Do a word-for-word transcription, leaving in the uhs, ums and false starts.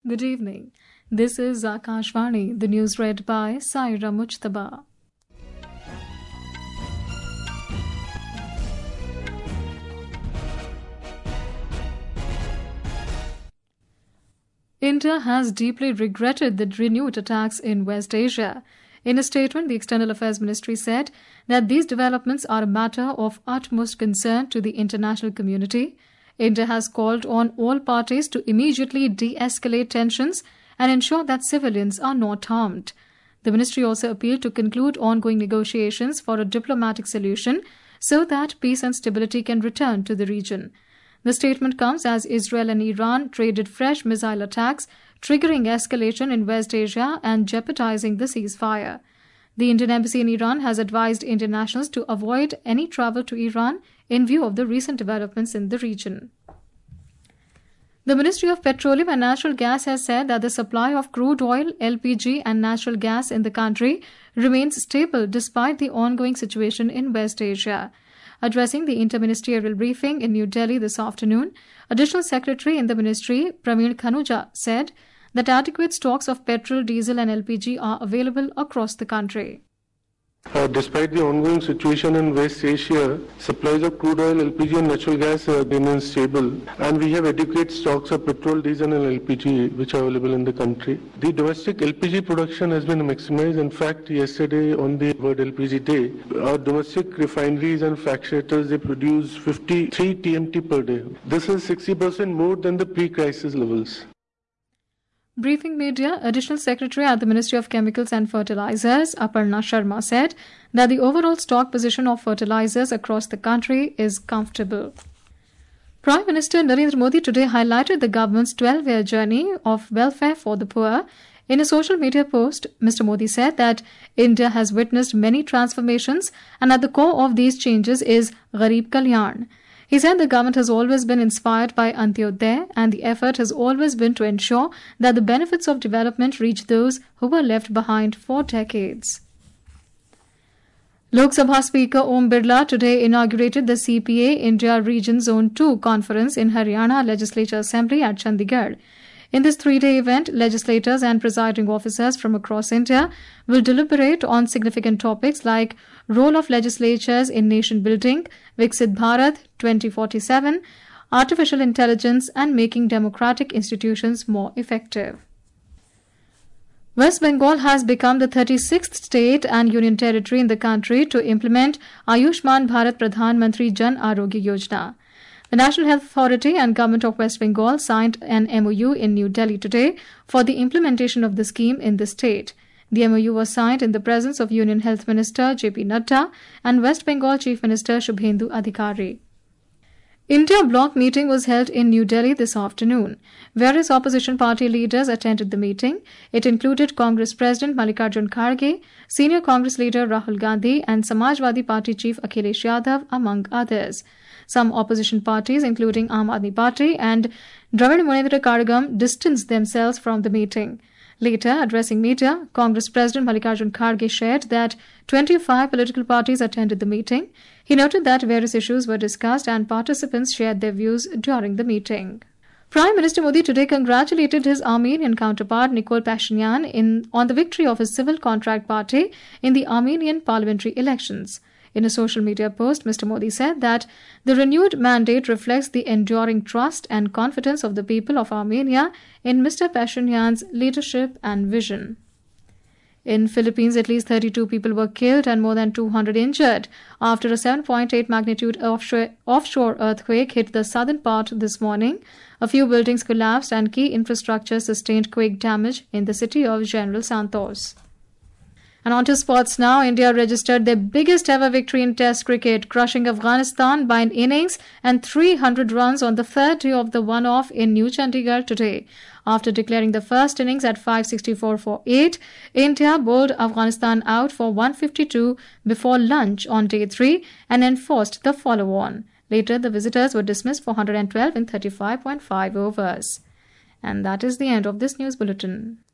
Good evening. This is Akashvani, the news read by Saira Mujtaba. India has deeply regretted the renewed attacks in West Asia. In a statement, the External Affairs Ministry said that these developments are a matter of utmost concern to the international community. India has called on all parties to immediately de-escalate tensions and ensure that civilians are not harmed. The ministry also appealed to conclude ongoing negotiations for a diplomatic solution so that peace and stability can return to the region. The statement comes as Israel and Iran traded fresh missile attacks, triggering escalation in West Asia and jeopardizing the ceasefire. The Indian Embassy in Iran has advised Indian nationals to avoid any travel to Iran in view of the recent developments in the region. The Ministry of Petroleum and Natural Gas has said that the supply of crude oil, L P G and natural gas in the country remains stable despite the ongoing situation in West Asia. Addressing the interministerial briefing in New Delhi this afternoon, Additional Secretary in the Ministry, Praveen Khanuja, said that adequate stocks of petrol, diesel and L P G are available across the country. Uh, despite the ongoing situation in West Asia, supplies of crude oil, L P G and natural gas uh, remain stable, and we have adequate stocks of petrol, diesel and L P G which are available in the country. The domestic L P G production has been maximized. In fact, yesterday on the World L P G Day, our domestic refineries and fractionators, they produce fifty-three T M T per day. This is sixty percent more than the pre-crisis levels. Briefing media, Additional Secretary at the Ministry of Chemicals and Fertilizers, Aparna Sharma, said that the overall stock position of fertilizers across the country is comfortable. Prime Minister Narendra Modi today highlighted the government's twelve-year journey of welfare for the poor. In a social media post, Mister Modi said that India has witnessed many transformations and at the core of these changes is Garib Kalyan. He said the government has always been inspired by Antyodaya and the effort has always been to ensure that the benefits of development reach those who were left behind for decades. Lok Sabha Speaker Om Birla today inaugurated the C P A India Region Zone two conference in Haryana Legislature Assembly at Chandigarh. In this three-day event, legislators and presiding officers from across India will deliberate on significant topics like role of legislatures in nation building, Viksit Bharat twenty forty-seven, artificial intelligence and making democratic institutions more effective. West Bengal has become the thirty-sixth state and union territory in the country to implement Ayushman Bharat Pradhan Mantri Jan Arogya Yojana. The National Health Authority and Government of West Bengal signed an M O U in New Delhi today for the implementation of the scheme in the state. The M O U was signed in the presence of Union Health Minister J P Nadda and West Bengal Chief Minister Shubhendu Adhikari. India Bloc meeting was held in New Delhi this afternoon. Various opposition party leaders attended the meeting. It included Congress President Mallikarjun Kharge, Senior Congress leader Rahul Gandhi and Samajwadi Party Chief Akhilesh Yadav, among others. Some opposition parties, including Aam Aadmi Party and Dravid Munedra Kadagam, distanced themselves from the meeting. Later, addressing media, Congress President Mallikarjun Kharge shared that twenty-five political parties attended the meeting. He noted that various issues were discussed and participants shared their views during the meeting. Prime Minister Modi today congratulated his Armenian counterpart Nikol Pashinyan in, on the victory of his civil contract party in the Armenian parliamentary elections. In a social media post, Mister Modi said that the renewed mandate reflects the enduring trust and confidence of the people of Armenia in Mister Pashinyan's leadership and vision. In Philippines, at least thirty-two people were killed and more than two hundred injured after a seven point eight magnitude offshore, offshore earthquake hit the southern part this morning. A few buildings collapsed and key infrastructure sustained quake damage in the city of General Santos. And on to sports now. India registered their biggest ever victory in Test cricket, crushing Afghanistan by an innings and three hundred runs on the third day of the one-off in New Chandigarh today. After declaring the first innings at five sixty-four for eight, India bowled Afghanistan out for one fifty-two before lunch on day three and enforced the follow-on. Later, the visitors were dismissed for one hundred twelve in thirty-five point five overs. And that is the end of this news bulletin.